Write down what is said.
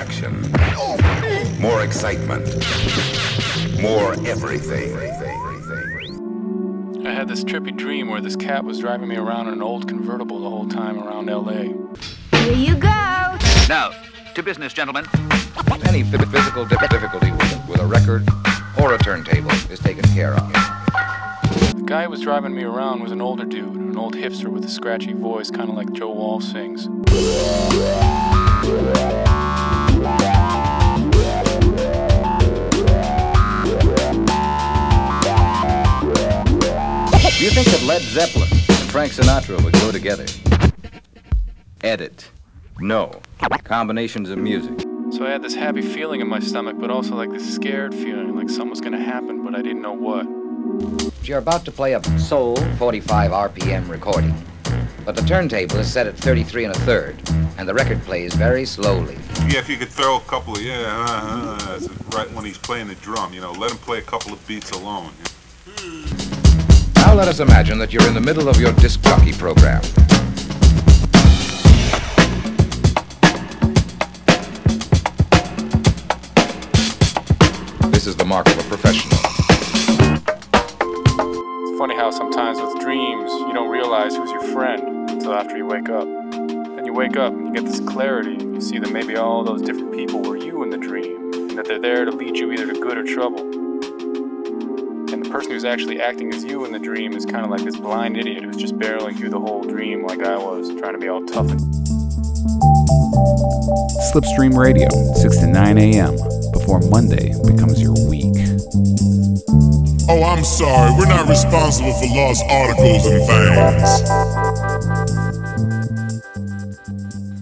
action, more excitement, more everything. I had this trippy dream where this cat was driving me around in an old convertible the whole time around LA. Here you go. Now, to business, gentlemen. Any physical difficulty with a record or a turntable is taken care of. The guy who was driving me around was an older dude, an old hipster with a scratchy voice, kind of like Joe Walsh sings. Do you think that Led Zeppelin and Frank Sinatra would go together? Edit. No. Combinations of music. So I had this happy feeling in my stomach, but also like this scared feeling, like something was gonna happen, but I didn't know what. You're about to play a soul 45 RPM recording, but the turntable is set at 33 1/3, and the record plays very slowly. Yeah, if you could throw a couple of, right when he's playing the drum, let him play a couple of beats alone. Now let us imagine that you're in the middle of your disc jockey program. This is the mark of a professional. It's funny how sometimes with dreams, you don't realize who's your friend until after you wake up. Then you wake up and you get this clarity, and you see that maybe all those different people were you in the dream, and that they're there to lead you either to good or trouble. And the person who's actually acting as you in the dream is kind of like this blind idiot who's just barreling through the whole dream like I was, trying to be all tough and... Slipstream Radio, 6 to 9 a.m., before Monday becomes your week. Oh, I'm sorry, we're not responsible for lost articles and things.